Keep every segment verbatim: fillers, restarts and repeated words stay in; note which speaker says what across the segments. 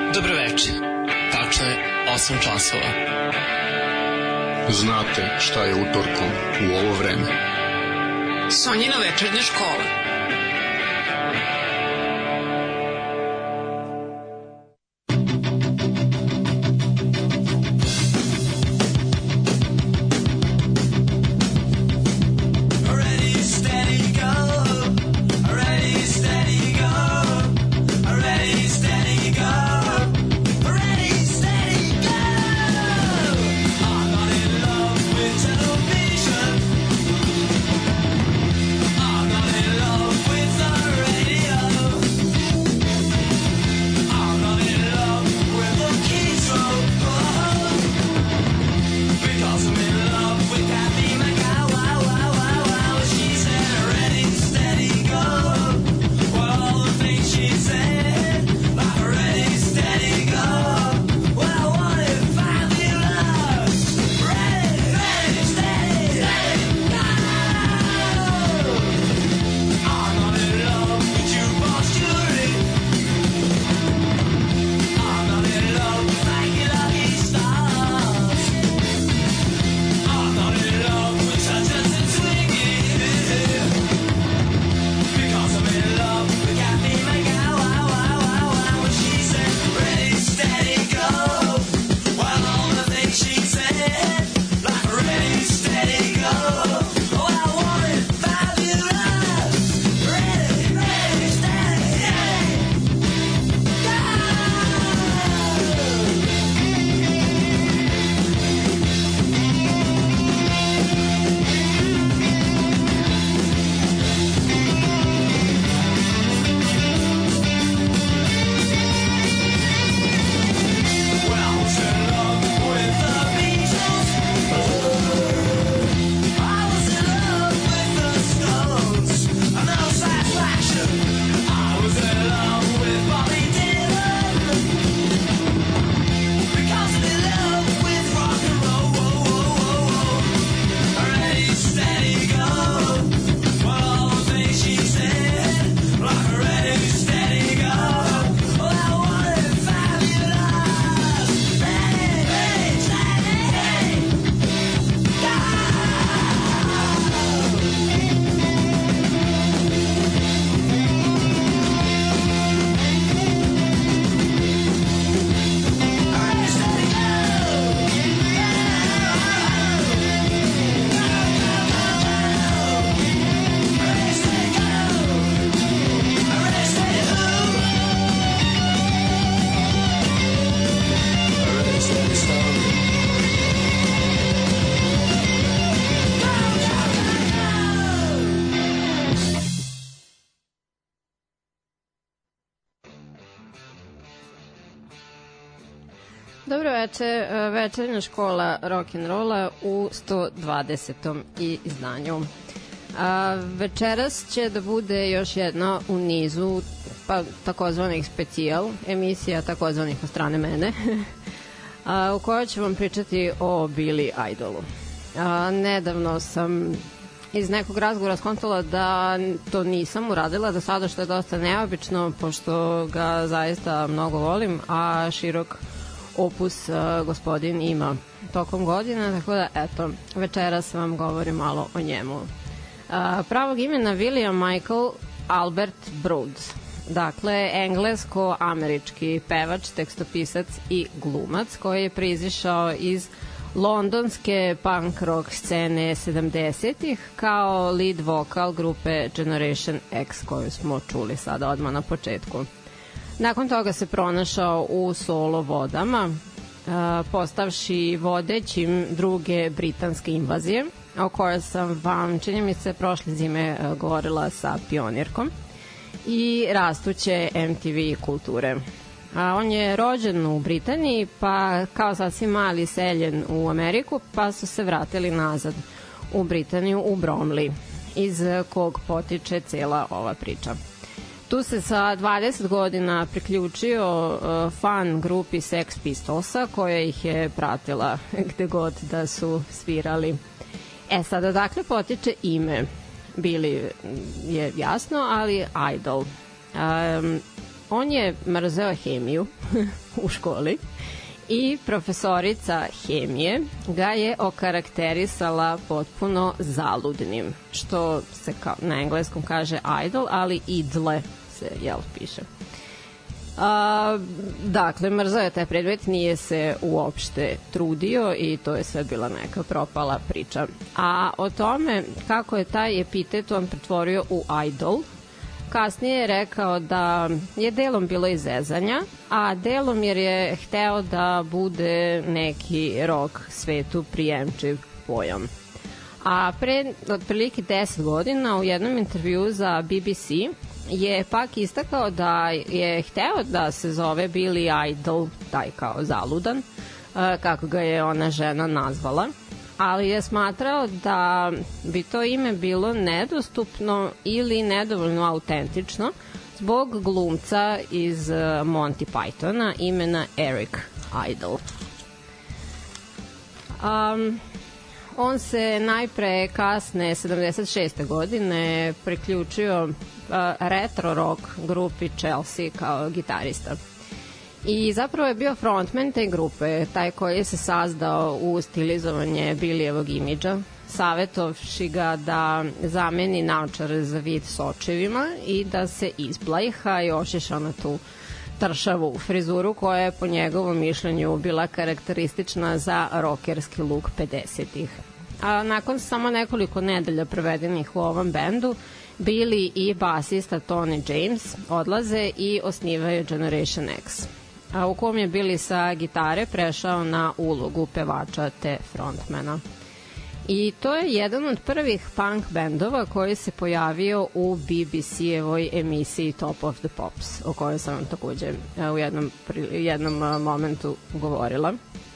Speaker 1: Dobroveče. Tačno je osam časova.
Speaker 2: Znate šta je utorkom u ovo vreme?
Speaker 1: Sonjina večernja škola.
Speaker 3: Dobro veče, večernja škola rock'n'rolla u sto dvadesetom izdanju. A, večeras će da bude još jedna u nizu pa, takozvanih specijal, emisija takozvanih od strane mene, a, u kojoj ću vam pričati o Billy Idolu. A, nedavno sam iz nekog razgovora skontala da to nisam uradila do sada, što je dosta neobično, pošto ga zaista mnogo volim, a širok opus uh, gospodin ima tokom godina, tako da eto, večeras vam govorim malo o njemu. Uh, pravog imena William Michael Albert Broods, dakle englesko-američki pevač, tekstopisac i glumac koji je proizišao iz londonske punk rock scene sedamdesetih kao lead vokal grupe Generation X koju smo čuli sada odmah na početku. Nakon toga se pronašao u solo vodama, postavši vodećim druge britanske invazije, o kojoj sam vam, čini mi se, prošle zime govorila sa pionirkom, i rastuće em te ve kulture. A on je rođen u Britaniji, pa kao sasvim mali seljen u Ameriku, pa su se vratili nazad u Britaniju, u Bromley, iz kog potiče cela ova priča. Tu se sa dvadeset godina priključio uh, fan grupi Sex Pistolsa, koja ih je pratila gde god da su svirali. E sad, odakle potiče ime? Billy je jasno, ali Idol. Um, on je mrzeo hemiju u školi i profesorica hemije ga je okarakterisala potpuno zaludnim, što se kao, na engleskom kaže idol, ali idle se, jel, piše. A, dakle, mrzao je taj predmet, nije se uopšte trudio i to je sve bila neka propala priča. A o tome kako je taj epitet on pretvorio u idol, kasnije je rekao da je delom bilo izezanja, a delom jer je hteo da bude neki rock svetu prijemčiv pojam. A pre otprilike deset godina u jednom intervju za B B C je pak istakao da je hteo da se zove Billy Idol, taj kao zaludan, kako ga je ona žena nazvala, ali je smatrao da bi to ime bilo nedostupno ili nedovoljno autentično zbog glumca iz Monty Pythona imena Eric Idle. Um, on se najpre kasne sedamdeset šeste godine priključio uh, retro rock grupi Chelsea kao gitarista. I zapravo je bio frontman te grupe, taj koji je se sazdao u stilizovanje Billyjevog imidža, savetovši ga da zameni naočare za vid s očevima i da se izblajha i ošiša na tu tršavu frizuru koja je po njegovom mišljenju bila karakteristična za rokerski luk pedesetih. A nakon samo nekoliko nedelja provedenih u ovom bendu, Billy i basista Tony James odlaze i osnivaju Generation X, a u kom je Billy sa gitare prešao na ulogu pevača te frontmana. I to je jedan od prvih punk bendova koji se pojavio u B B C-evoj emisiji Top of the Pops, o kojoj sam vam takođe u jednom, jednom momentu govorila.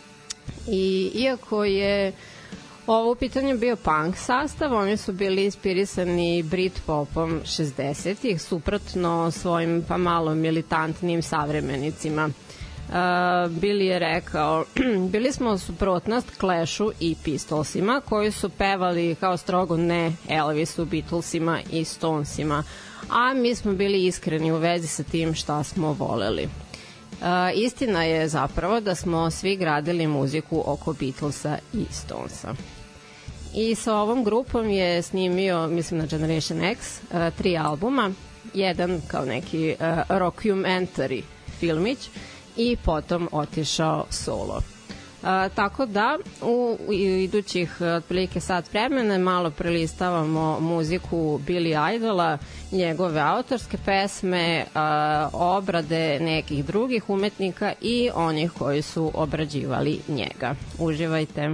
Speaker 3: I iako je ovo u pitanju bio punk sastav, oni su bili inspirisani Britpopom šezdesetih, suprotno svojim pa malo militantnim savremenicima. Uh, Billy je rekao, bili smo suprotnost Clashu i Pistolsima, koji su pevali kao strogo ne Elvisu, Beatlesima i Stonesima, a mi smo bili iskreni u vezi sa tim šta smo voleli. Uh, istina je zapravo da smo svi gradili muziku oko Beatlesa i Stonesa. I sa ovom grupom je snimio, mislim na Generation X, uh, tri albuma, jedan kao neki uh, rockumentary filmić i potom otišao solo. A, tako da u, u idućih otprilike sat vremena malo prelistavamo muziku Billy Idola, njegove autorske pesme, a, obrade nekih drugih umetnika i onih koji su obrađivali njega. Uživajte.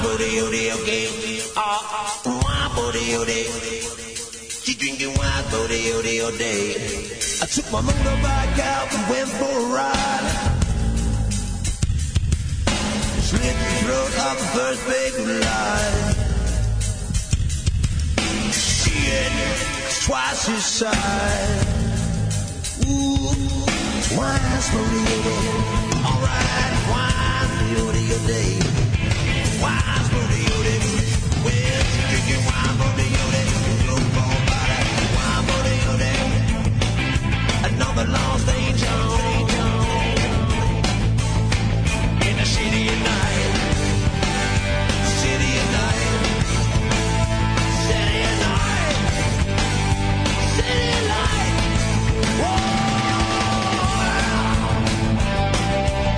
Speaker 4: booty, okay. Ah, wine booty, she drinking wine booty, all day. I took my motorbike out and went for a ride. Slit the throat of the first big light. She had twice his size. Ooh, wine's booty, alright, wine's booty, all day. Wine's booty, well, she drinking wine booty, don't go about it. Wine booty, another lost angel in the city at night, city at night, city at night, city at night. Whoa!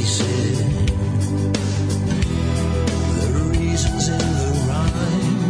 Speaker 4: face it. The reasons in the rhyme.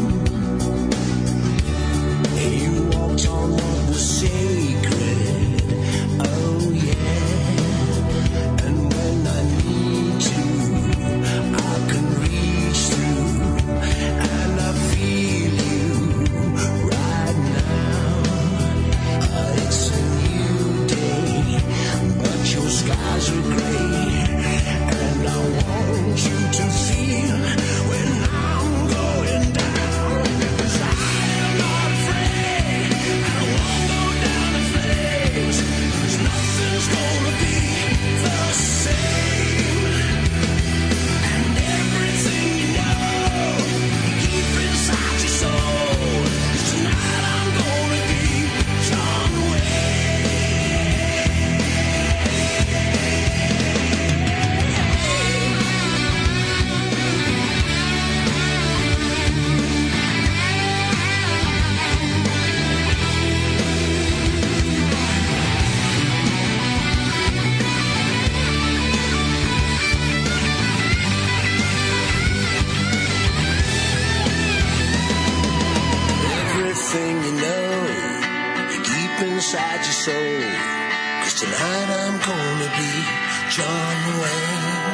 Speaker 4: You walked on what was sacred. Oh yeah. And when I need to, I can reach through. And I feel you right now. Uh, it's a new day, but your skies are gray. And I want you to feel when I'm going down. 'Cause I am not afraid. I won't go down in flames. 'Cause nothing's gonna be the same. And everything you know, keep inside your soul. 'Cause tonight I'm gonna be John everything you know, keep inside your soul. 'Cause tonight I'm gonna be John Wayne.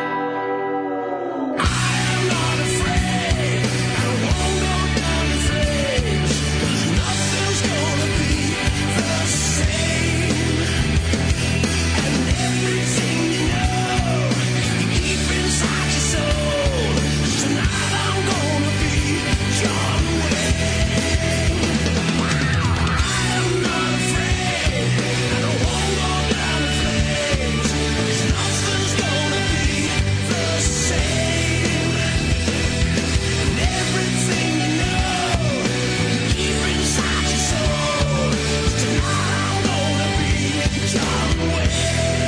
Speaker 4: I am not afraid. I won't go down in flames. 'Cause nothing's gonna be the same. And everything you know, you keep inside your soul. 'Cause tonight I'm gonna be John Wayne. I am not afraid. I won't go down in flames. 'Cause nothing's gonna be the same. And everything you know, you keep inside your soul. 'Cause tonight I'm gonna be John Wayne.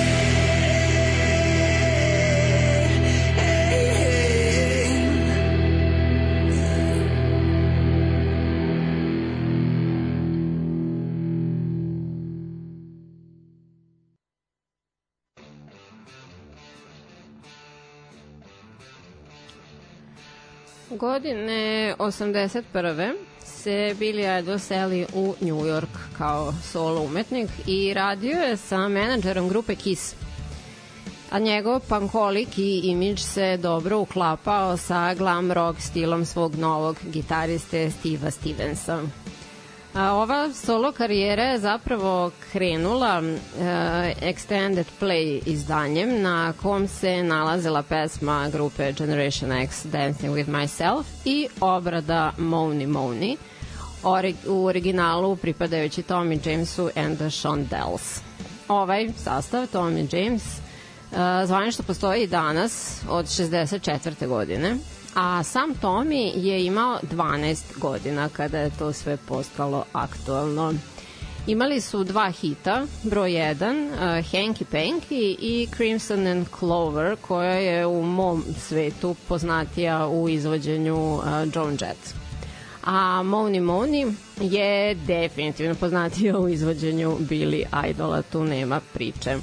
Speaker 3: Godine osamdeset prve se Billy Idol seli u New York kao solo umetnik i radio je sa menadžerom grupe Kiss. A njegov punkolik i imidž se dobro uklapao sa glam rock stilom svog novog gitariste Steva Stevensa. A ova solo karijera je zapravo krenula uh, extended play izdanjem na kom se nalazila pesma grupe Generation X Dancing with Myself i obrada Money Money orig u originalu pripadajući Tommy Jamesu and the Shondells. Ovaj sastav Tommy James uh, zvanično postoji i danas od šezdeset četvrte godine, a sam Tommy je imao dvanaest godina kada je to sve postalo aktualno. Imali su dva hita, broj jedan, uh, Hanky Panky i Crimson and Clover, koja je u mom svetu poznatija u izvođenju uh, Joan Jett. A Money Money je definitivno poznatija u izvođenju Billy Idola, tu nema priče.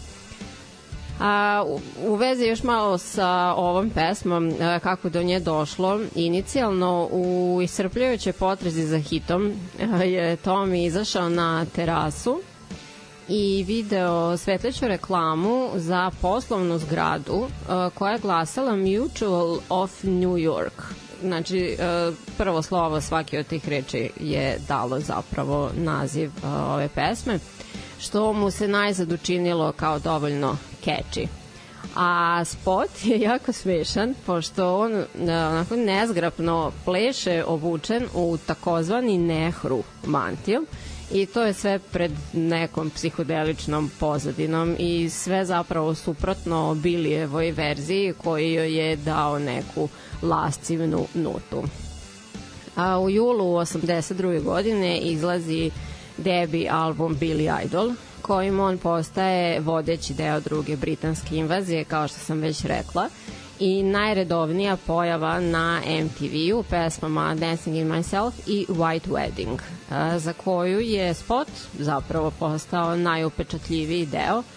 Speaker 3: A, u, u vezi još malo sa ovom pesmom, a, kako do nje došlo, inicijalno u iscrpljujućoj potrazi za hitom a, je Tommy izašao na terasu i video svetleću reklamu za poslovnu zgradu a, koja je glasala Mutual of New York. Znači, a, prvo slovo svake od tih reči je dalo zapravo naziv a, ove pesme, što mu se najzad učinilo kao dovoljno catchy. A spot je jako smešan, pošto on onako nezgrapno pleše obučen u takozvani Nehru mantil i to je sve pred nekom psihodeličnom pozadinom i sve zapravo suprotno Billyjevoj verziji koji joj je dao neku lascivnu nutu. A u julu osamdeset druge godine izlazi debi album Billy Idol, kojim on postaje vodeći deo druge britanske invazije, kao što sam već rekla, i najredovnija pojava na M T V-u pesmama Dancing in Myself i White Wedding, za koju je spot zapravo postao najupečatljiviji deo,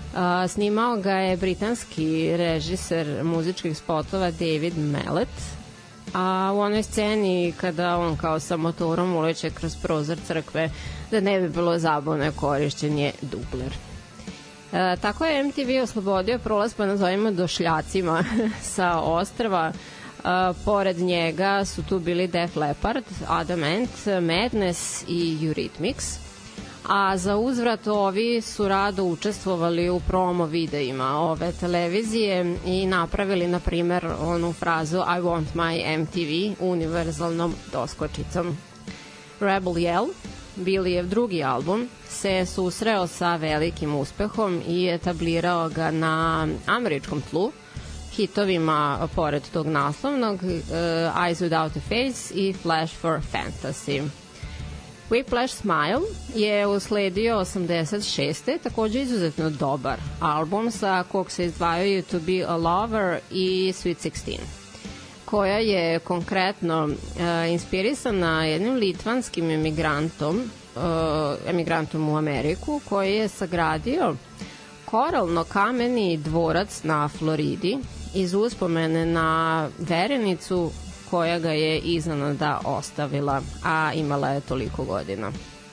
Speaker 3: A, snimao ga je britanski režiser muzičkih spotova David Mallet, a u onoj sceni kada on kao sa motorom uleće kroz prozor crkve, da ne bi bilo zabune, korišćen je dubler. E, tako je M T V oslobodio prolaz, pa nazovimo došljacima sa ostrva. Uh, pored njega su tu bili Def Leppard, Adamant, Madness i Eurythmics, a za uzvrat ovi su rado učestvovali u promo videima ove televizije i napravili, na primer, onu frazu I want my M T V univerzalnom doskočicom. Rebel Yell, Billyjev drugi album, se susreo sa velikim uspehom i etablirao ga na američkom tlu, hitovima pored tog naslovnog uh, Eyes Without a Face i Flash for Fantasy. Whiplash Smile je usledio osamdeset šeste takođe izuzetno dobar album sa kog se izdvajaju To Be a Lover i Sweet sixteen, koja je konkretno uh, inspirisana jednim litvanskim emigrantom, uh, emigrantom u Ameriku, koji je sagradio koralno-kameni dvorac na Floridi iz uspomene na verenicu koja ga je iznenada ostavila, a imala je toliko godina.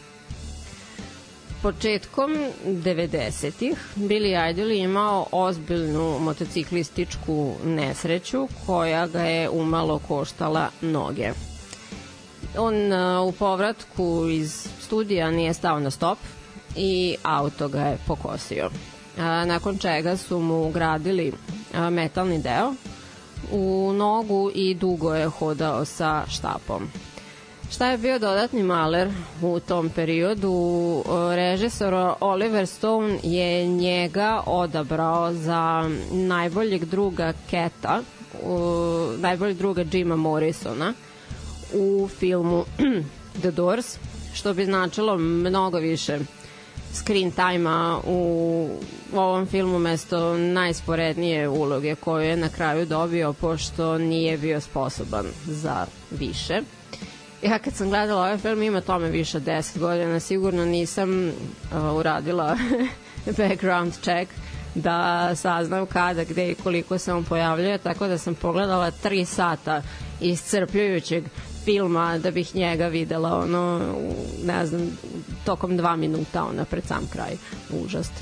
Speaker 3: Početkom devedesetih Billy Idol je imao ozbiljnu motociklističku nesreću koja ga je umalo koštala noge. On uh, u povratku iz studija nije stao na stop i auto ga je pokosio. A, nakon čega su mu ugradili a, metalni deo u nogu i dugo je hodao sa štapom. Šta je bio dodatni maler u tom periodu? Režisor Oliver Stone je njega odabrao za najboljeg druga Keta, najboljeg druga Jima Morrisona u filmu The Doors, što bi značilo mnogo više screen time-a u ovom filmu mesto najsporednije uloge koju je na kraju dobio, pošto nije bio sposoban za više. Ja kad sam gledala ovaj film, ima tome više od deset godina, sigurno nisam uh, uradila background check da saznam kada, gde i koliko se on pojavljuje, tako da sam pogledala tri sata iscrpljujućeg filma da bih njega videla ono, ne znam, tokom dva minuta ona pred sam kraj. Užast.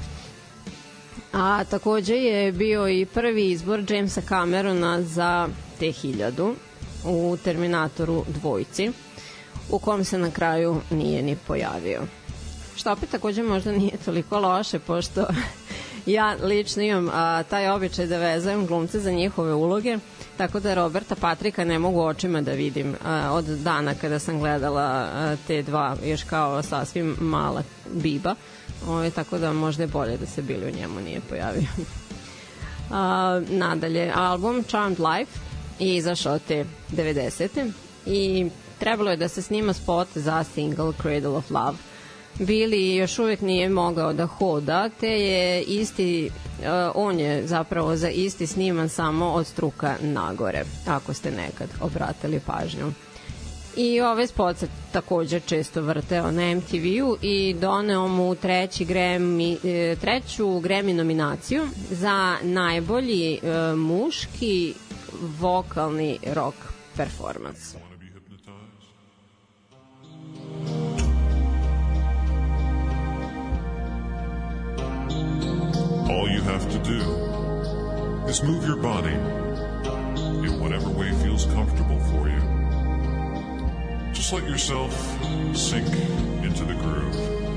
Speaker 3: A takođe je bio i prvi izbor Jamesa Camerona za T hiljadu u Terminatoru dvojci, u kom se na kraju nije ni pojavio. Što opet takođe možda nije toliko loše, pošto ja lično imam a, taj običaj da vezujem glumce za njihove uloge, tako da Roberta Patrika ne mogu očima da vidim a, od dana kada sam gledala a, te dva, još kao sasvim mala biba. Ove, tako da možda je bolje da se Billy u njemu nije pojavio. a, nadalje, album Charmed Life je izašao te devedesete i trebalo je da se snima spot za single Cradle of Love. Billy još uvek nije mogao da hoda, te je isti, uh, on je zapravo za isti sniman samo od struka nagore, ako ste nekad obratili pažnju. I ovaj spot se takođe često vrteo na M T V-u i doneo mu treći Grammy, treću Grammy nominaciju za najbolji uh, muški vokalni rock performance.
Speaker 5: All you have to do is move your body in whatever way feels comfortable for you. Just let yourself sink into the groove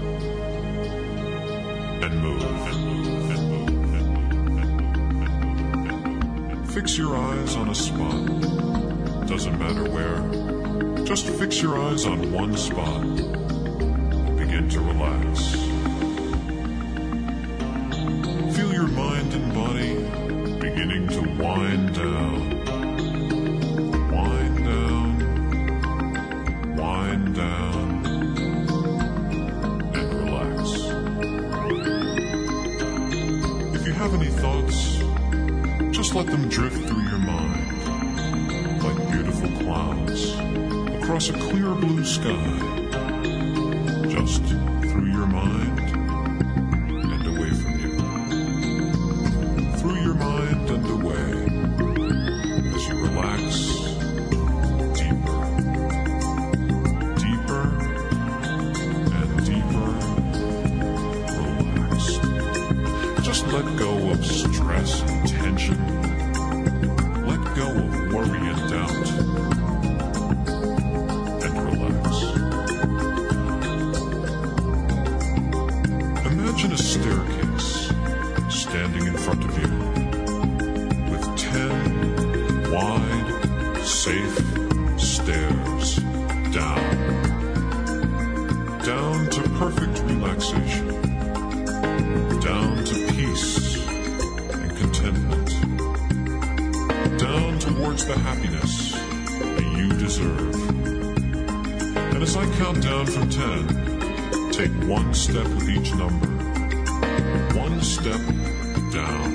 Speaker 5: and move and move and move and move and move and move. Fix your eyes on a spot. Doesn't matter where. Just fix your eyes on one spot and begin to relax. Feel your mind and body beginning to wind down, wind down, wind down, and relax. If you have any thoughts, just let them drift through your mind like beautiful clouds across a clear blue sky, just through your mind and away from you. mind and away as you relax deeper, deeper and deeper relaxed. Just let go of stress and tension. Let go of worry and doubt. And relax. Imagine a staircase standing in front of you with ten wide, safe stairs down. Down to perfect relaxation. Down to peace and contentment. Down towards the happiness that you deserve. And as I count down from ten, take one step with each number. One step down.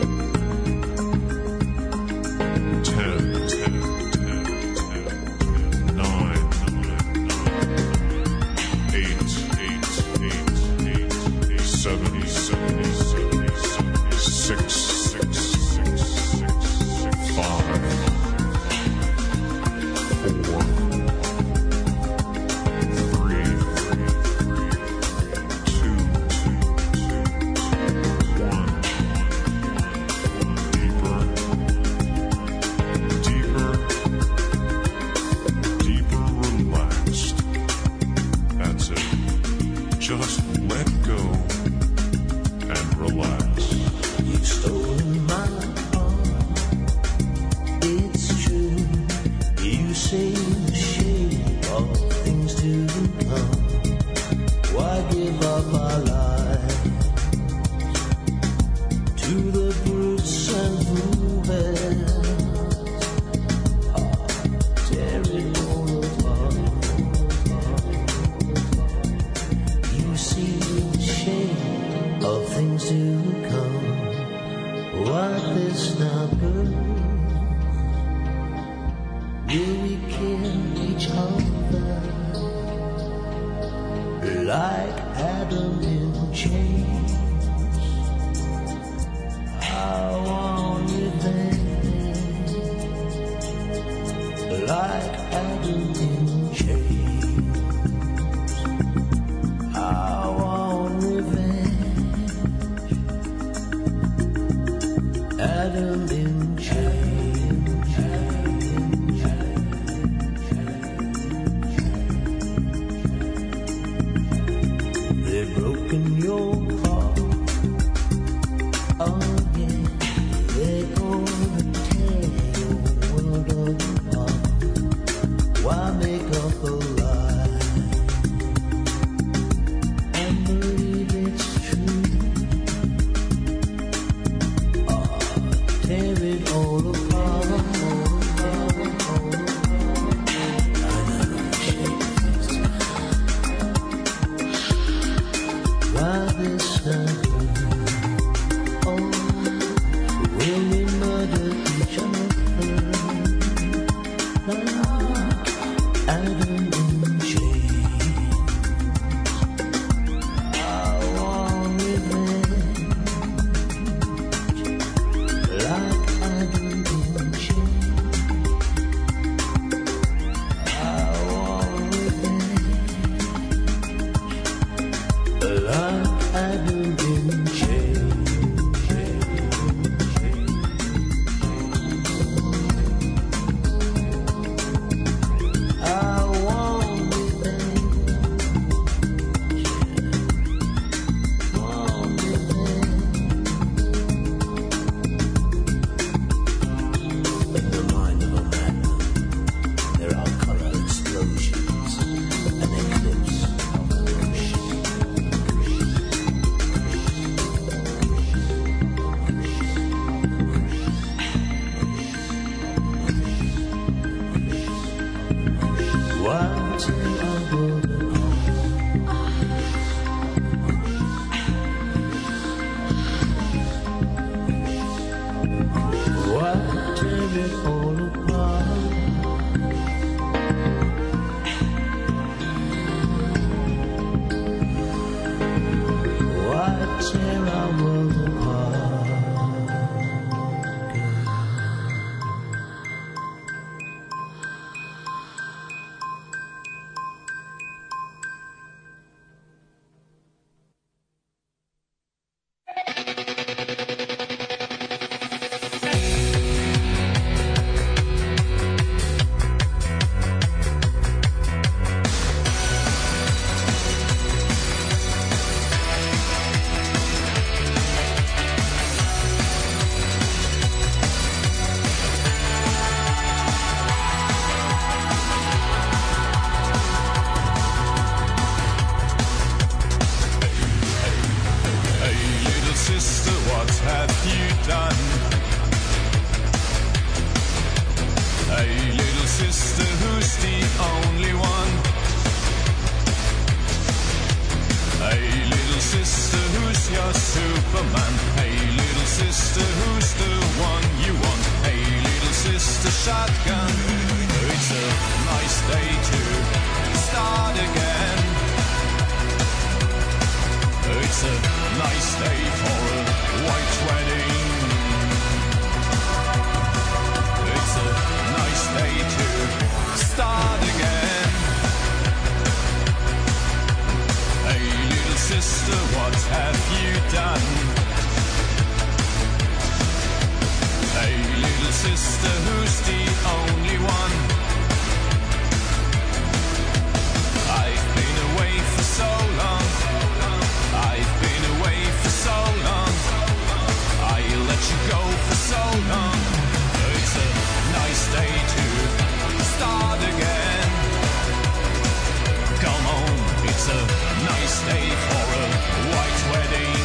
Speaker 5: Ten, ten, ten, ten, nine, nine, nine, eight, eight, eight, eight, eight, seventy, seventy, seventy, seventy, six, six, six, six, six, five, four, three, three, two, two, two, one. Deeper, deeper, deeper relaxed. That's it. Just let go and relax.
Speaker 4: You've stolen my heart, it's true. You say the shape of things to come. Why give up our lives to the brutes and movers? Tear it all apart. You see the shape of things to come. Why this not good? Will we kill each other like Adam in chains? I want revenge like Adam in chains. I want revenge, Adam in chains. They've broken your heart. Oh yeah, they're gonna tear your world apart. Why make up a lie and believe it's true? Oh, tear shotgun. It's a nice day to start again. It's a nice day for a white wedding. It's a nice day to start again. Hey little sister, what have you done? Hey little sister, who's the only one? I've been away for so long. I've been away for so long. I let you go for so long. It's a nice day to start again. Come on, it's a nice day for a white wedding.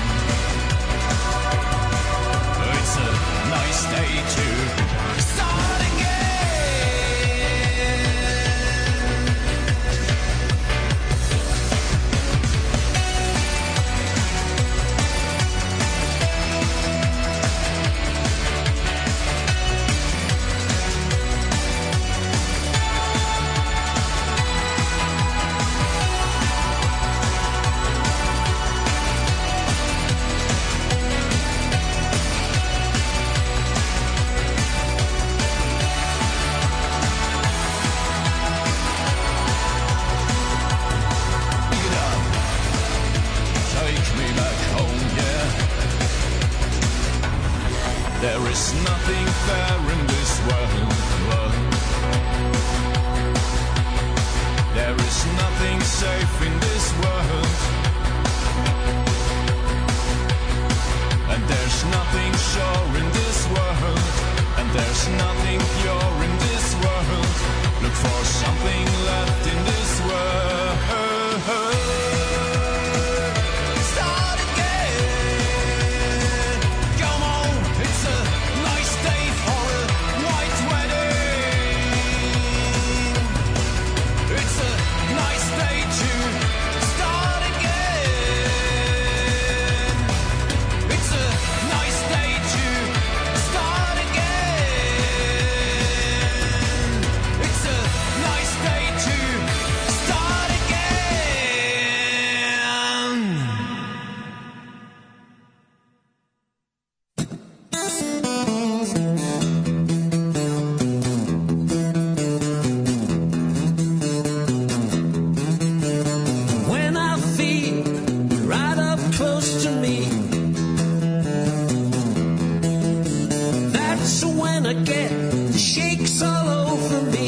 Speaker 4: It's a nice day to start again. There is nothing fair in this world, world. There is nothing safe in this world. And there's nothing sure in this world. And there's nothing pure in this world. Look for something left in this world. Start again. Come on, it's a nice day for a white wedding. It's a nice day to start again. It's a nice day to start again. It's a nice day to start again. When I feel right up close to me, that's when I get the shakes all over me.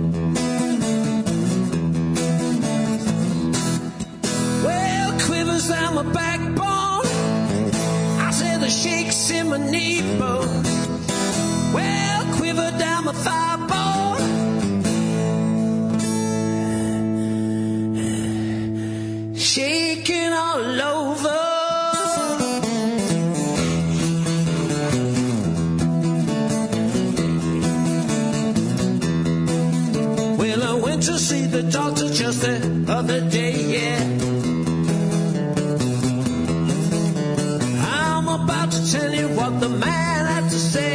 Speaker 4: Well, quivers down my backbone. I say the shakes in my knee bone. Well, quiver down my thigh bone. Shaking all over. Well, I went to see the doctor just the other day, yeah. I'm about to tell you what the man had to say.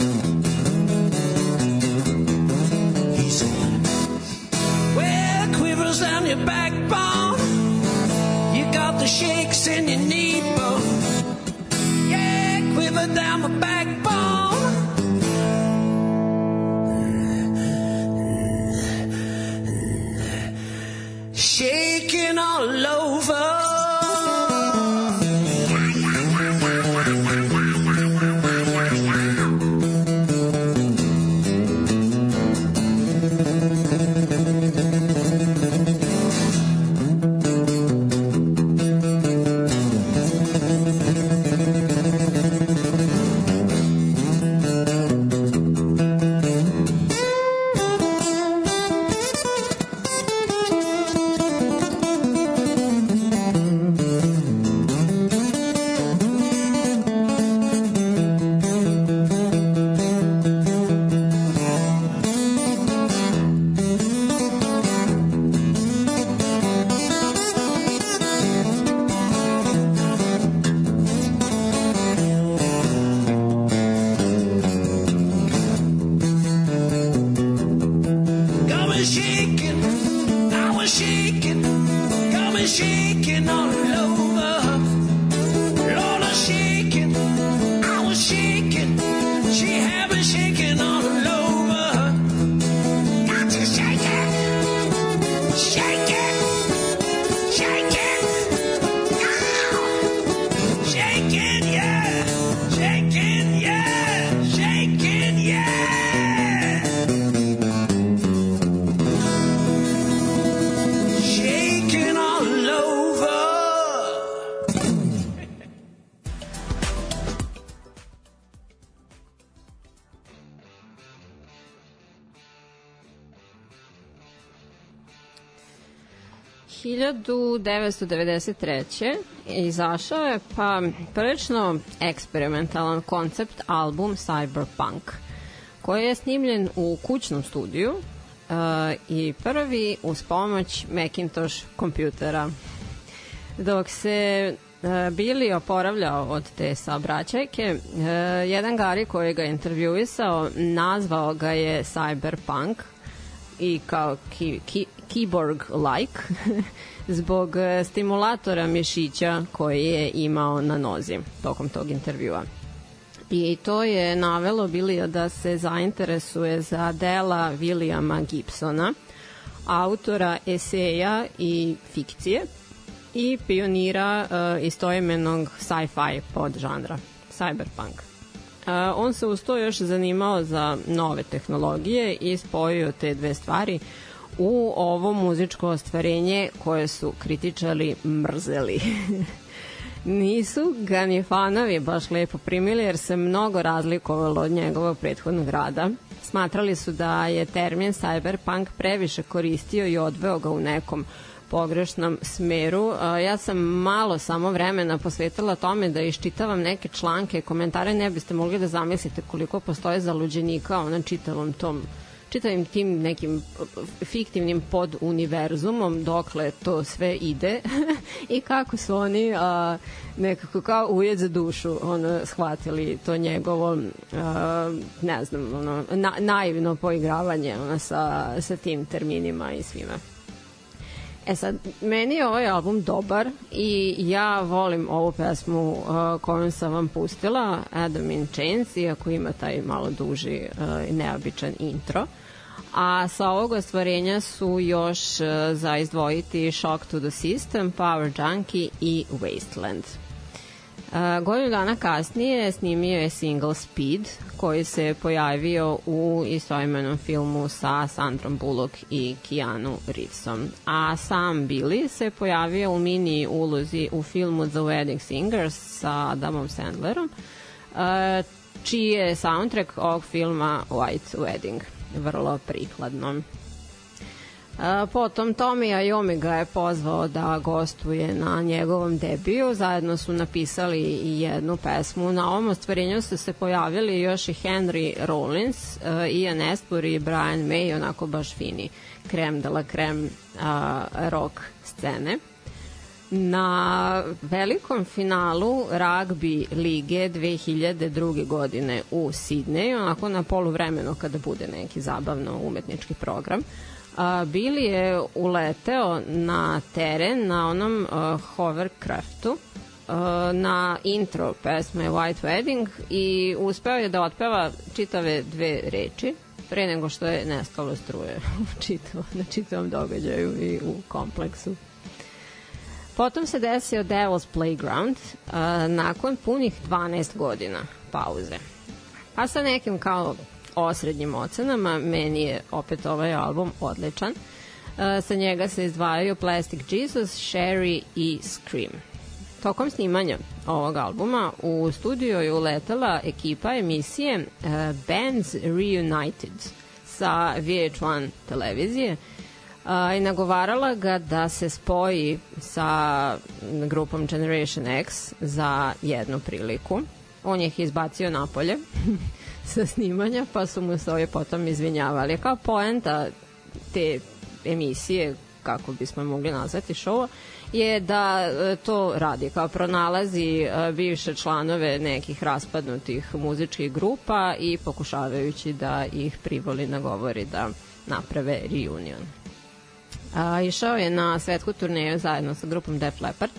Speaker 4: He said, well, quivers down your backbone. You got the shakes in your knee bone. Yeah, quiver down my backbone. Shaking all over.
Speaker 3: hiljadu devetsto devedeset treće izašao je pa prilično eksperimentalan koncept album Cyberpunk, koji je snimljen u kućnom studiju uh, i prvi uz pomoć Macintosh kompjutera. Dok se uh, Billy oporavljao od te saobraćajke, uh, jedan Gari koji ga intervjuisao nazvao ga je Cyberpunk i kao ki, ki, Keyboard-like zbog stimulatora mišića koji je imao na nozi tokom tog intervjua. I to je navelo Billya da se zainteresuje za dela Williama Gibsona, autora eseja i fikcije i pionira uh, istoimenog sci-fi podžanra, cyberpunk. Uh, on se uz to još zanimao za nove tehnologije i spojio te dve stvari u ovo muzičko ostvarenje koje su kritičari mrzeli. Nisu ga ni fanovi baš lepo primili jer se mnogo razlikovalo od njegovog prethodnog rada. Smatrali su da je termin cyberpunk previše koristio i odveo ga u nekom pogrešnom smeru. Ja sam malo samo vremena posvetila tome da iščitavam neke članke, komentare, ne biste mogli da zamislite koliko postoje zaluđenika na čitavom tom čitavim tim nekim fiktivnim poduniverzumom dokle to sve ide i kako su oni a, nekako kao ujed za dušu ono, shvatili to njegovo a, ne znam, ono, na, naivno poigravanje ono, sa, sa tim terminima i svime. E sad, meni je ovaj album dobar i ja volim ovu pesmu uh, koju sam vam pustila, Adam in Chains, iako ima taj malo duži uh, neobičan intro. A sa ovog ostvarenja su još uh, za izdvojiti Shock to the System, Power Junkie i Wasteland. Uh, godinu dana kasnije snimio je single Speed, koji se pojavio u istoimenom filmu sa Sandrom Bullock i Keanu Reevesom. A sam Billy se pojavio u mini ulozi u filmu The Wedding Singers sa Adamom Sandlerom, uh, čiji je soundtrack ovog filma White Wedding. Vrlo prikladno. Potom Tommy Iommi ga je pozvao da gostuje na njegovom debiju. Zajedno su napisali i jednu pesmu. Na ovom ostvarenju su se pojavili još i Henry Rollins, Ian Astbury i Brian May, onako baš fini krem de la krem rock scene. Na velikom finalu ragbi lige dve hiljade druge. godine u Sidneju, onako na poluvremenu kada bude neki zabavno umetnički program, Billy je uleteo na teren na onom uh, hovercraftu uh, na intro pesme White Wedding i uspeo je da otpeva čitave dve reči pre nego što je nestalo struje čitavo, na čitavom događaju i u kompleksu. Potom se desio Devil's Playground uh, nakon punih dvanaest godina pauze. Pa sa nekim kao osrednjim ocenama, meni je opet ovaj album odličan. Uh, sa njega se izdvajaju Plastic Jesus, Sherry i Scream. Tokom snimanja ovog albuma u studiju je uletela ekipa emisije uh, Bands Reunited sa V H jedan televizije uh, i nagovarala ga da se spoji sa grupom Generation X za jednu priliku. On je ih izbacio napolje sa snimanja, pa su mu se ovi potom izvinjavali. Kao poenta te emisije, kako bismo mogli nazvati šova, je da to radi, kao pronalazi bivše članove nekih raspadnutih muzičkih grupa i pokušavajući da ih privoli nagovori da naprave reunion. A, išao je na svetsku turneju zajedno sa grupom Def Leppard.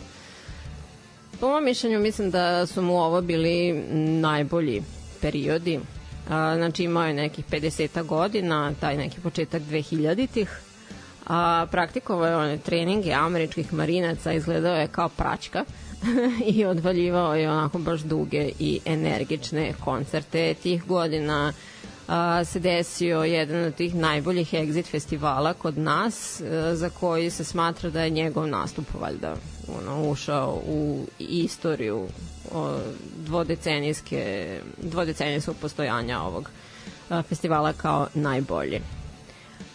Speaker 3: Po mojom mišljenju mislim da su mu ovo bili najbolji periodi. A, znači imao je nekih pedeset godina, taj neki početak dvehiljaditih, a praktikovao je one treninge američkih marinaca, izgledao je kao praćka i odvaljivao je onako baš duge i energične koncerte. Tih godina a, se desio jedan od tih najboljih exit festivala kod nas, a, za koji se smatra da je njegov nastup valjda ono, ušao u istoriju o, dvodecenijske dvodecenijskog postojanja ovog a, festivala kao najbolji.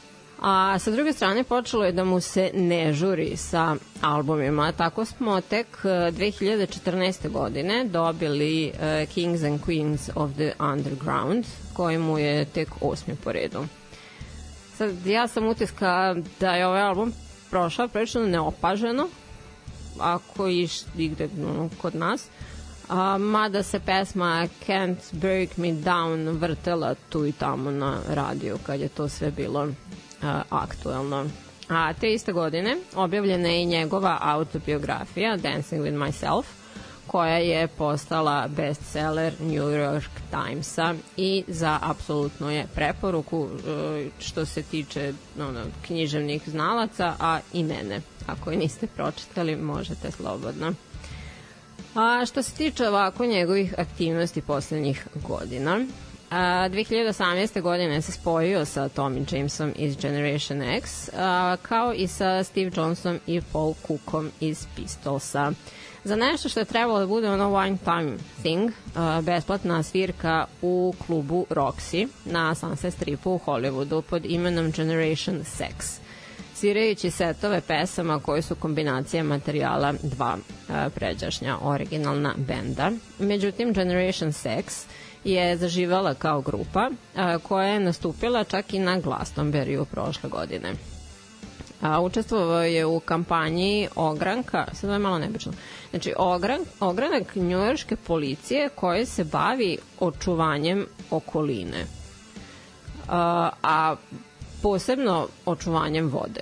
Speaker 3: A sa druge strane počelo je da mu se ne žuri sa albumima. Tako smo tek dve hiljade četrnaeste. godine dobili uh, Kings and Queens of the Underground, koji mu je tek osmi po redu. Sad, ja sam utiska da je ovaj album prošao prilično neopaženo, ako iš igde no, kod nas, a, mada se pesma Can't Break Me Down vrtela tu i tamo na radiju kad je to sve bilo a, aktuelno. A te iste godine objavljena je i njegova autobiografija Dancing with Myself, koja je postala bestseller New York Timesa i za apsolutno je preporuku što se tiče ono, književnih znalaca, a i mene. Ako je niste pročitali, možete slobodno. A što se tiče ovako njegovih aktivnosti poslednjih godina, a, dve hiljade osamnaeste. godine se spojio sa Tommy Jamesom iz Generation X, a, kao i sa Steve Johnson i Paul Cookom iz Pistolsa. Za nešto što je trebalo da bude ono one time thing, uh, besplatna svirka u klubu Roxy na Sunset Stripu u Hollywoodu pod imenom Generation Sex, svirajući setove pesama koji su kombinacija materijala dva uh, pređašnja originalna benda. Međutim, Generation Sex je zaživala kao grupa uh, koja je nastupila čak i na Glastonbury prošle godine. A, učestvovao je u kampanji ogranka, sad je malo nebično, znači ogran, ogranak njujorške policije koji se bavi očuvanjem okoline, a, a posebno očuvanjem vode.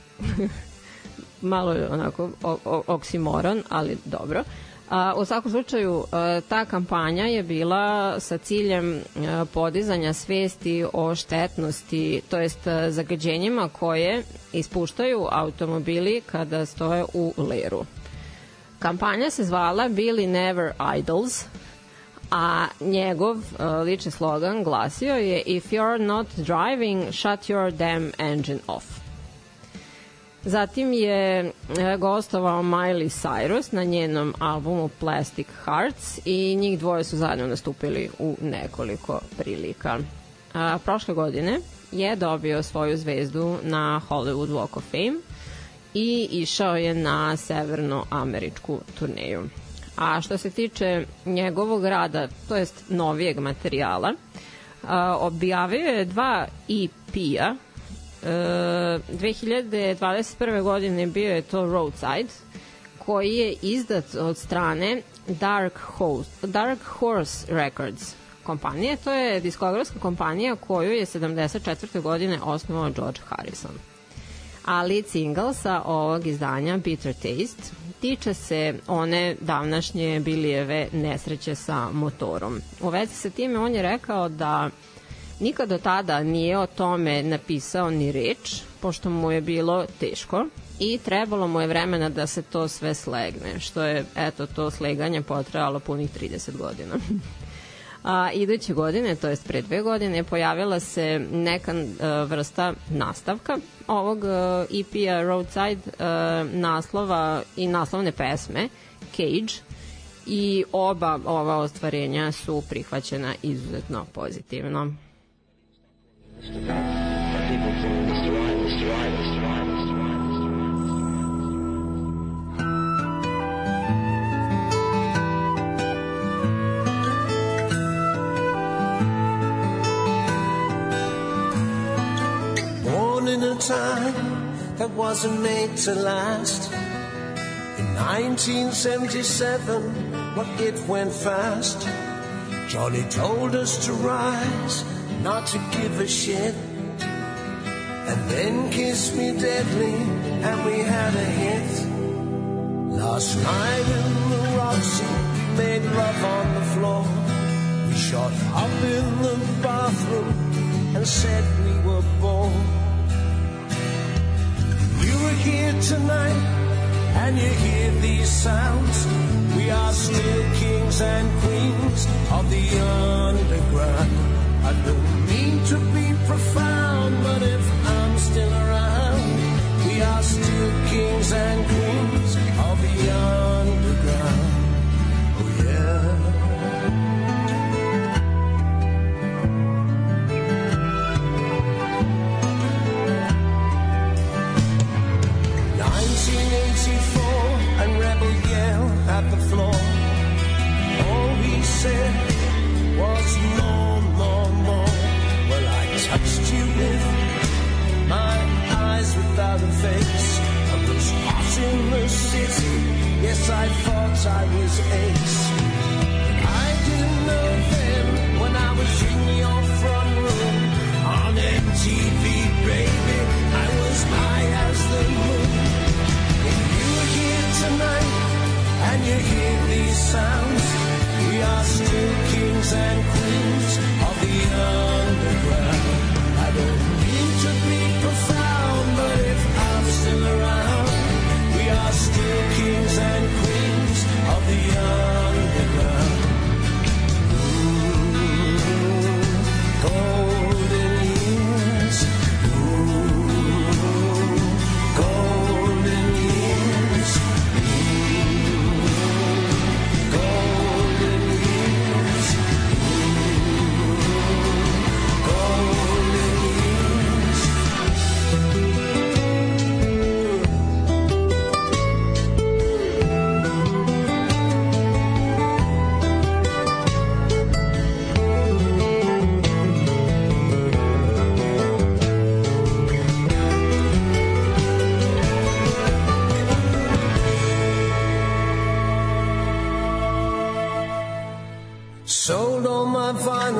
Speaker 3: Malo je onako o, o, oksimoron, ali dobro. A, u svakom slučaju, a, ta kampanja je bila sa ciljem a, podizanja svesti o štetnosti, to jest zagađenjima koje ispuštaju automobili kada stoje u leru. Kampanja se zvala Billy Never Idles, a njegov a, lični slogan glasio je If you're not driving, shut your damn engine off. Zatim je gostovao Miley Cyrus na njenom albumu Plastic Hearts i njih dvoje su zajedno nastupili u nekoliko prilika. A, prošle godine je dobio svoju zvezdu na Hollywood Walk of Fame i išao je na severnoameričku turneju. A što se tiče njegovog rada, to jest novijeg materijala, a, objavio je dva E P-a. dve hiljade dvadeset prve. godine bio je to Roadside, koji je izdat od strane Dark Horse, Dark Horse Records kompanije. To je diskografska kompanija koju je sedamdeset četvrte. godine osnovao George Harrison. A lead single sa ovog izdanja, Bitter Taste, tiče se one davnašnje Billyjeve nesreće sa motorom. U vezi sa time on je rekao da nikad do tada nije o tome napisao ni reč, pošto mu je bilo teško i trebalo mu je vremena da se to sve slegne, što je, eto, to sleganje potrajalo punih trideset godina. A, iduće godine, to jest pre dve godine, pojavila se neka uh, vrsta nastavka ovog uh, E P-a Roadside, uh, naslova i naslovne pesme Cage, i oba ova ostvarenja su prihvaćena izuzetno pozitivno.
Speaker 4: People call Mister Right, Mister Right, Mister Right, Mister Right, Mister
Speaker 6: Right. Born in a time that wasn't made to last. In nineteen seventy-seven, well, it went fast. Johnny told us to rise, not to give a shit, and then kiss me deadly, and we had a hit. Last night in the Roxy, we made love on the floor. We shot up in the bathroom and said we were bored. You were here tonight, and you hear these sounds. We are still kings and queens of the underground. I don't mean to be profound, but if I'm still around, we are still kings and queens of the underground. Oh yeah.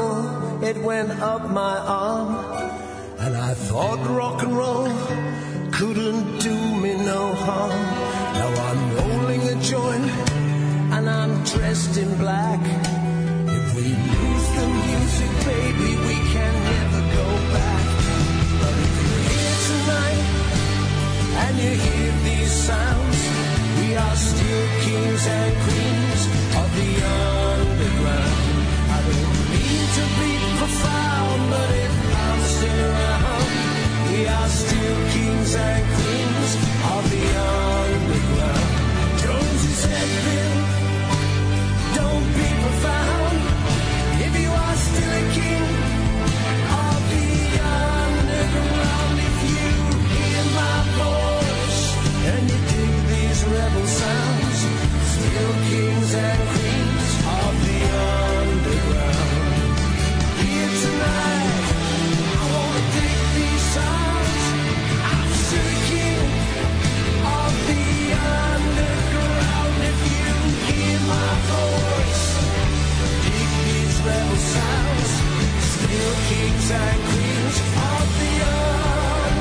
Speaker 6: roll, it went up my arm, and I thought rock and roll couldn't do me no harm. Now I'm rolling a joint, and I'm dressed in black. If we lose the music, baby, we can never go back. But if you're here tonight, and you hear these sounds, we are still kings and queens of the underground. I don't mean to be profound, but if I'm still around, we are still kings and queens of the underground. Jonesy said, Bill, don't be profound if you are still a king of the underground. If you hear my voice and you dig these rebel sounds, still kings and queens of the underground. Here tonight, I wanna dig these sounds. I'm still a king of the underground. If you hear my voice, dig these rebel sounds, still kings and queens of the underground.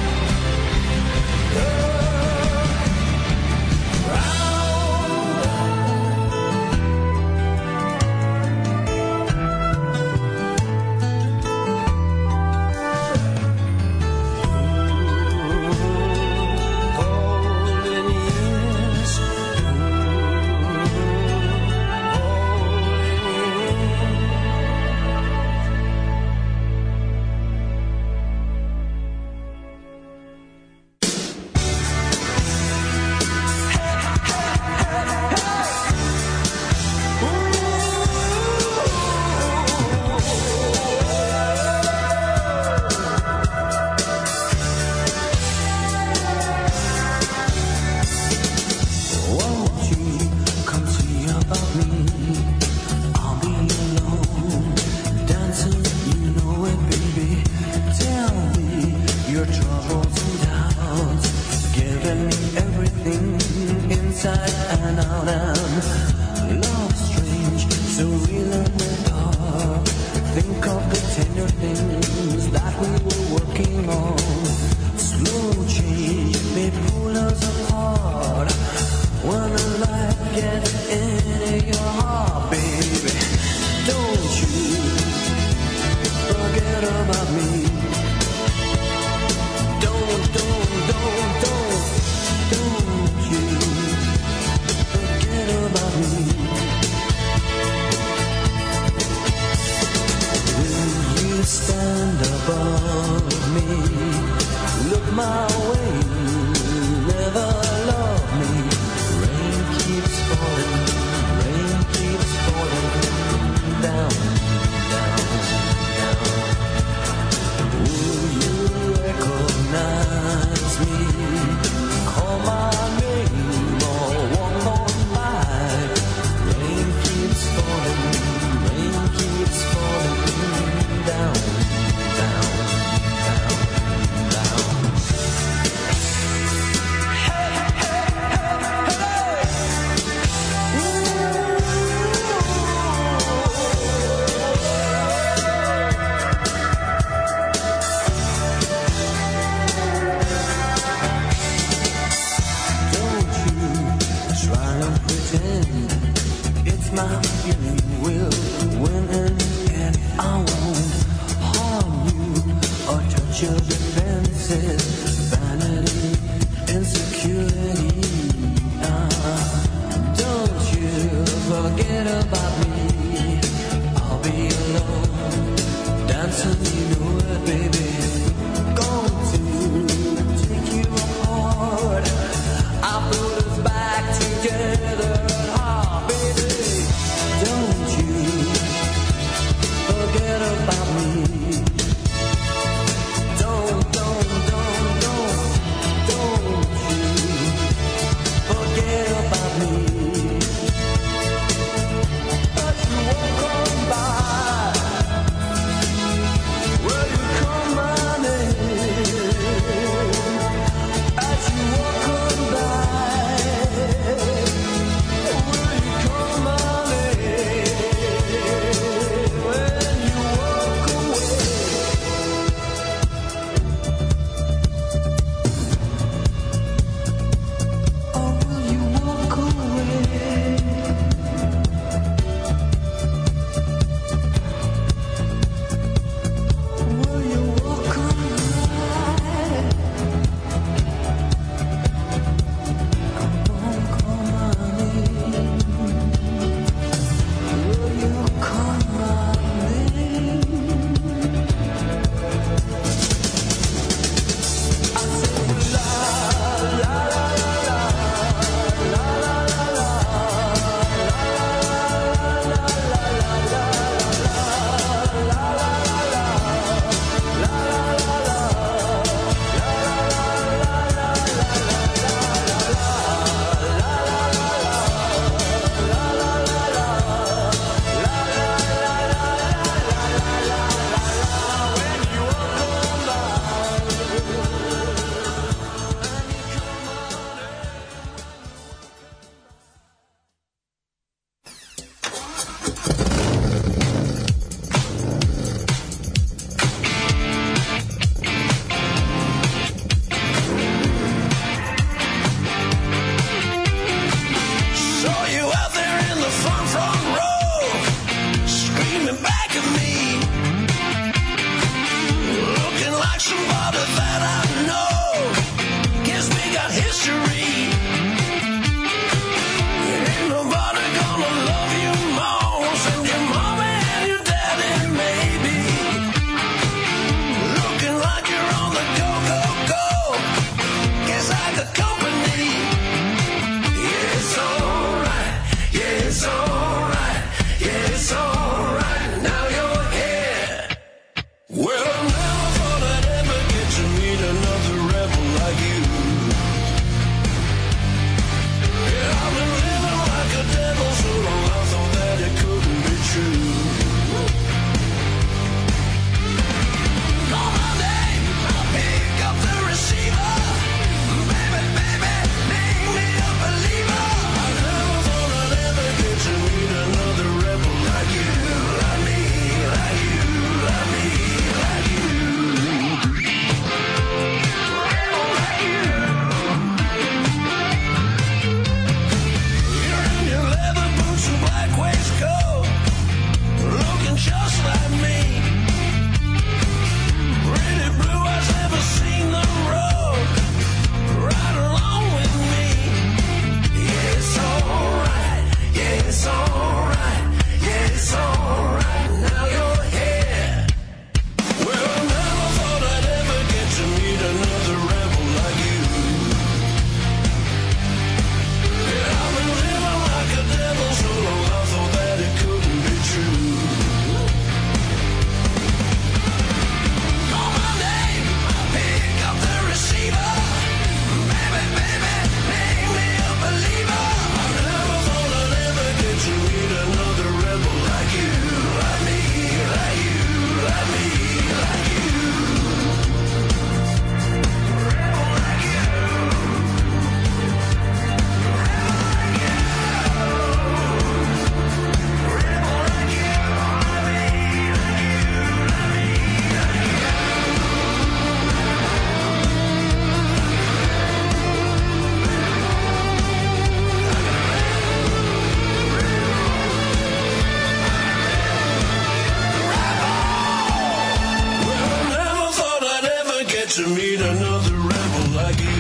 Speaker 6: to meet another rebel like you.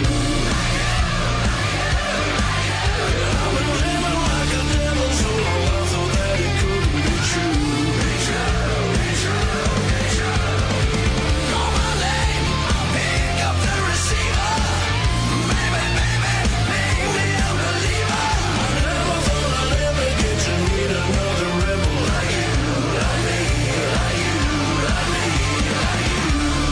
Speaker 6: I've been living like a devil so long I thought that it couldn't be true. Call my name, I'll pick up the receiver. Baby, baby, make me a believer. I never thought I'd ever get to meet another rebel like you, like me, like you, like me, like you.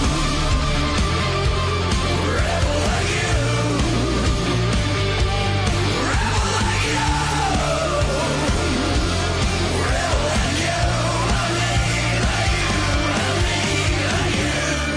Speaker 6: Rebel like you. Rebel like you. Rebel like you. Like me, like you, like me, like you.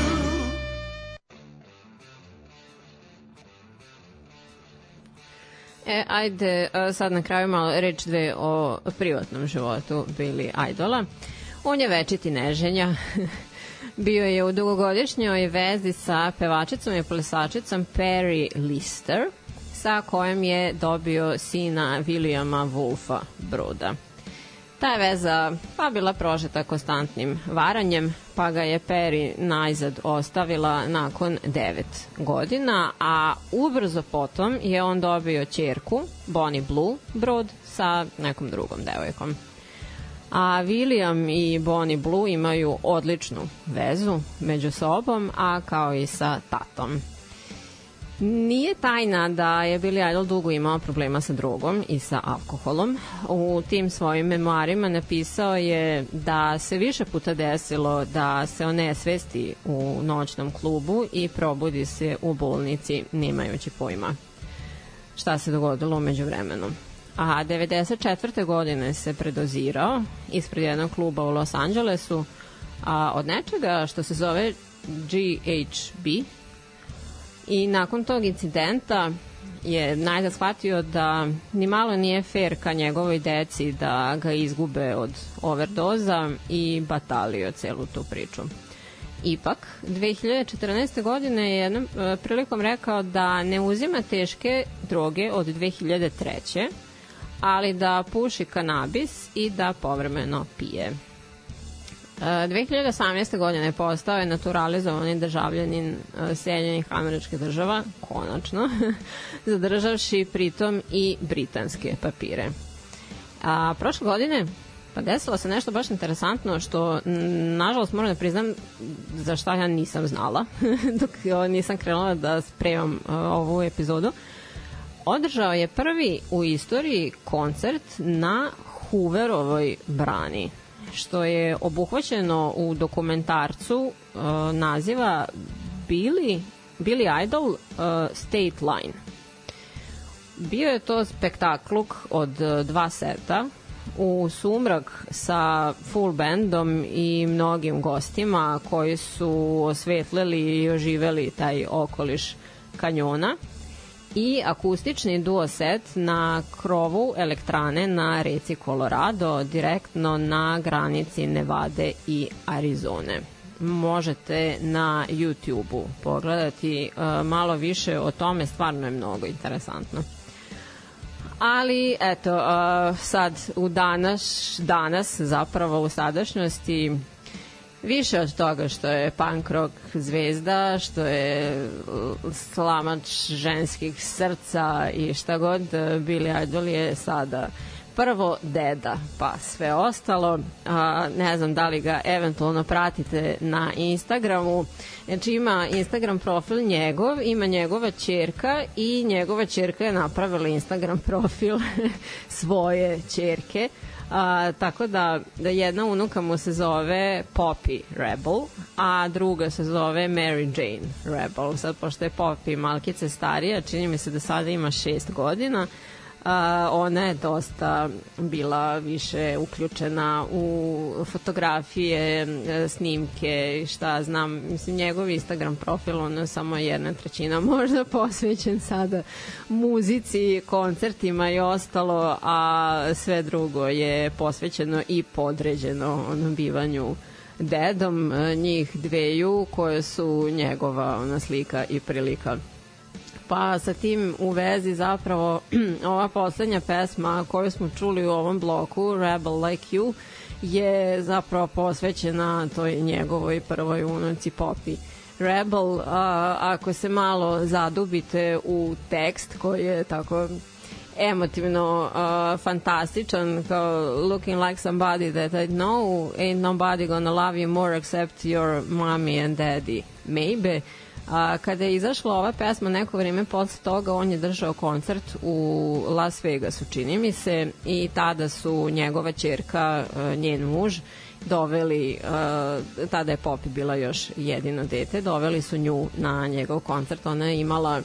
Speaker 3: E, ajde, e, sad na kraju malo reč dve o privatnom životu Billy Idola. On je večiti neženja. Bio je u dugogodišnjoj vezi sa pevačicom i plesačicom Perry Lister, sa kojom je dobio sina Williama Wolfa Brooda. Ta je veza pa bila prožeta konstantnim varanjem, pa ga je Perry najzad ostavila nakon devet godina, a ubrzo potom je on dobio ćerku, Bonnie Blue Brood, sa nekom drugom devojkom. A William i Bonnie Blue imaju odličnu vezu među sobom, a kao i sa tatom. Nije tajna da je Billy Idol dugo imao problema sa drogom i sa alkoholom. U tim svojim memoarima napisao je da se više puta desilo da se onesvesti u noćnom klubu i probudi se u bolnici nemajući pojma šta se dogodilo umeđu vremenu. A devedeset četvrte godine se predozirao ispred jednog kluba u Los Angelesu a, od nečega što se zove G H B. I nakon tog incidenta je najzad shvatio da ni malo nije fair ka njegovoj deci da ga izgube od overdoza i batalio celu tu priču. Ipak, dve hiljade četrnaeste. godine je jednom e, prilikom rekao da ne uzima teške droge od dve hiljade treće. ali da puši kanabis i da povremeno pije. dve hiljade osamnaeste. godine postao je naturalizovani državljanin Sjedinjenih Američkih Država, konačno, zadržavši pritom i britanske papire. A prošle godine pa desilo se nešto baš interesantno što, nažalost, moram da priznam za šta ja nisam znala dok nisam krenula da spremam ovu epizodu. Održao je prvi u istoriji koncert na Hooverovoj brani, što je obuhvaćeno u dokumentarcu uh, naziva Billy, Billy Idol uh, State Line. Bio je to spektakluk od uh, dva seta u sumrak sa full bandom i mnogim gostima koji su osvetlili i oživeli taj okoliš kanjona i akustični duo set na krovu elektrane na reci Colorado, direktno na granici Nevade i Arizone. Možete na YouTube-u pogledati uh, malo više o tome, stvarno je mnogo interesantno. Ali, eto, uh, sad u danas, danas, zapravo u sadašnjosti, više od toga što je punk rock zvezda, što je slamač ženskih srca i šta god, Billy Idol je sada prvo deda, pa sve ostalo. A, ne znam da li ga eventualno pratite na Instagramu. Znači ima Instagram profil njegov, ima njegova ćerka i njegova ćerka je napravila Instagram profil svoje ćerke. A, tako da, da jedna unuka mu se zove Poppy Rebel, a druga se zove Mary Jane Rebel. Sad, pošto je Poppy malkice starija, čini mi se da sada ima šest godina, a, ona je dosta bila više uključena u fotografije, snimke i šta znam. Mislim, njegov Instagram profil, ono je samo jedna trećina možda posvećen sada muzici, koncertima i ostalo, a sve drugo je posvećeno i podređeno ono bivanju dedom njih dveju koje su njegova ona slika i prilika. Pa sa tim u vezi zapravo ova poslednja pesma koju smo čuli u ovom bloku, Rebel Like You, je zapravo posvećena toj njegovoj prvoj unuci Poppy Rebel, a, ako se malo zadubite u tekst koji je tako emotivno uh, fantastičan, kao looking like somebody that I know, ain't nobody gonna love you more except your mommy and daddy, maybe. A, kada je izašla ova pesma, neko vreme posle toga on je držao koncert u Las Vegasu, čini mi se, i tada su njegova ćerka, njen muž, doveli, tada je Poppy bila još jedino dete, doveli su nju na njegov koncert. Ona je imala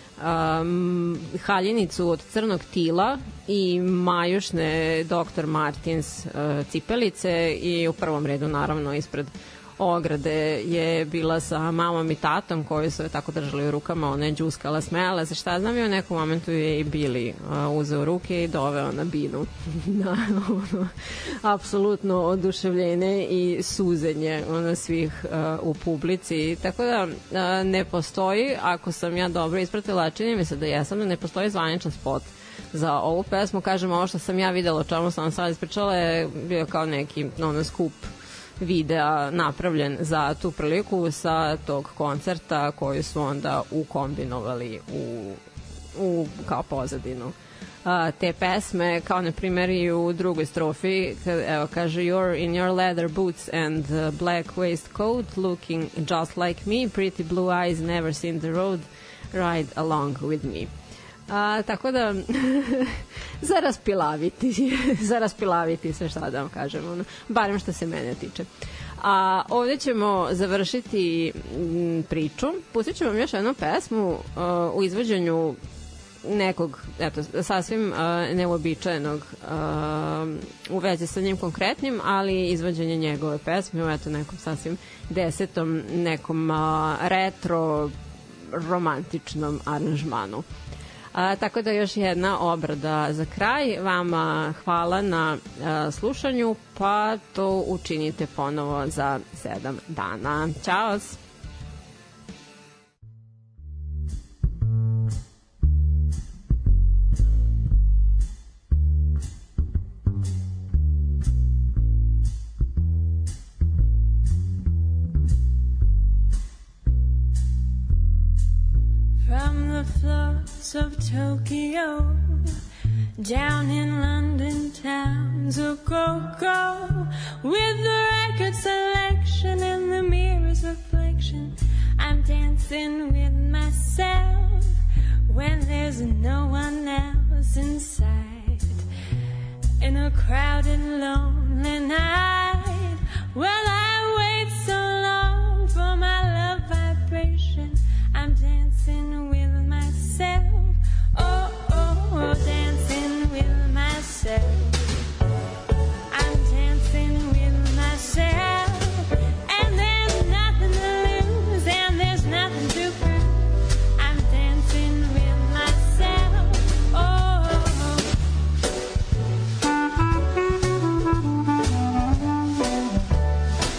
Speaker 3: um, haljinicu od crnog tila i majušne doktor Martins uh, cipelice i u prvom redu naravno ispred ograde je bila sa mamom i tatom koji su je tako držali u rukama, ona je džuskala, smejala se, šta znam, i u nekom momentu je i Billy uh, uzeo ruke i doveo na binu na ono, apsolutno oduševljenje i suzenje ono, svih uh, u publici, tako da uh, ne postoji, ako sam ja dobro ispratila, čini mi se da jesam, da ne postoji zvaničan spot za ovu pesmu. Kažem, ovo što sam ja videla, o čemu sam sad ispričala, je bio kao neki ono, skup videa napravljen za tu priliku sa tog koncerta koji su onda ukombinovali u, u kao pozadinu a, te pesme, kao na primjer i u drugoj strofi, evo kaže you're in your leather boots and black waistcoat looking just like me, pretty blue eyes, never seen the road, ride along with me. A, tako da za raspilaviti za raspilaviti sve, šta da vam kažem, ono, barem što se mene tiče. A ovdje ćemo završiti m, priču, pustit ću vam još jednu pesmu uh, u izvođenju nekog, eto, sasvim uh, neuobičajenog uh, u vezi sa njim konkretnim, ali izvođenje njegove pesme u eto nekom sasvim desetom, nekom uh, retro romantičnom aranžmanu. A, tako da još jedna obrada za kraj. Vama hvala na a, slušanju, pa to učinite ponovo za sedam dana. Ćao!
Speaker 7: From the floors of Tokyo, down in London town, to go, go, with the record selection and the mirror's reflection, I'm dancing with myself when there's no one else inside. In a crowded, lonely night, well, I wait so long for my love vibration, I'm dancing with myself, oh, oh, oh, dancing with myself. I'm dancing with myself, and there's nothing to lose, and there's nothing to prove. I'm dancing with myself, oh, oh.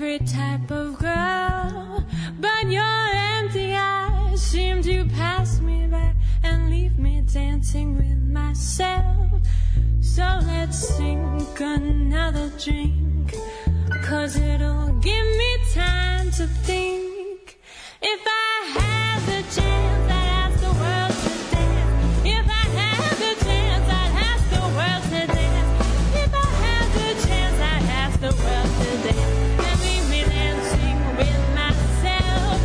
Speaker 7: every type of girl, but your empty eyes seem to pass me by and leave me dancing with myself. So let's sink another drink, 'cause it'll give me time to think. If I had the chance, I'd ask the world to dance. If I had the chance, I'd ask the world to dance. If I had the chance, I'd ask the world to dance. And leave me dancing with myself.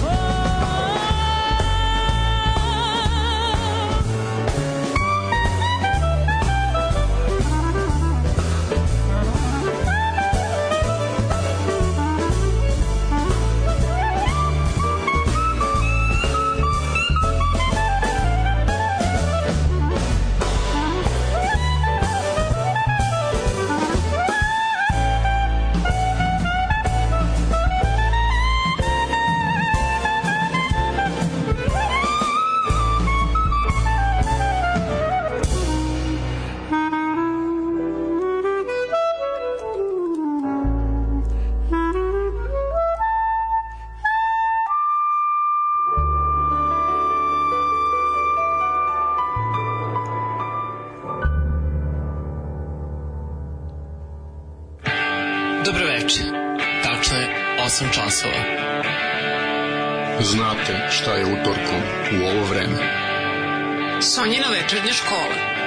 Speaker 1: Dobro večer. Tačno je osam časova.
Speaker 2: Znate šta je utorkom u ovo vreme?
Speaker 1: Sonjina večernja škola.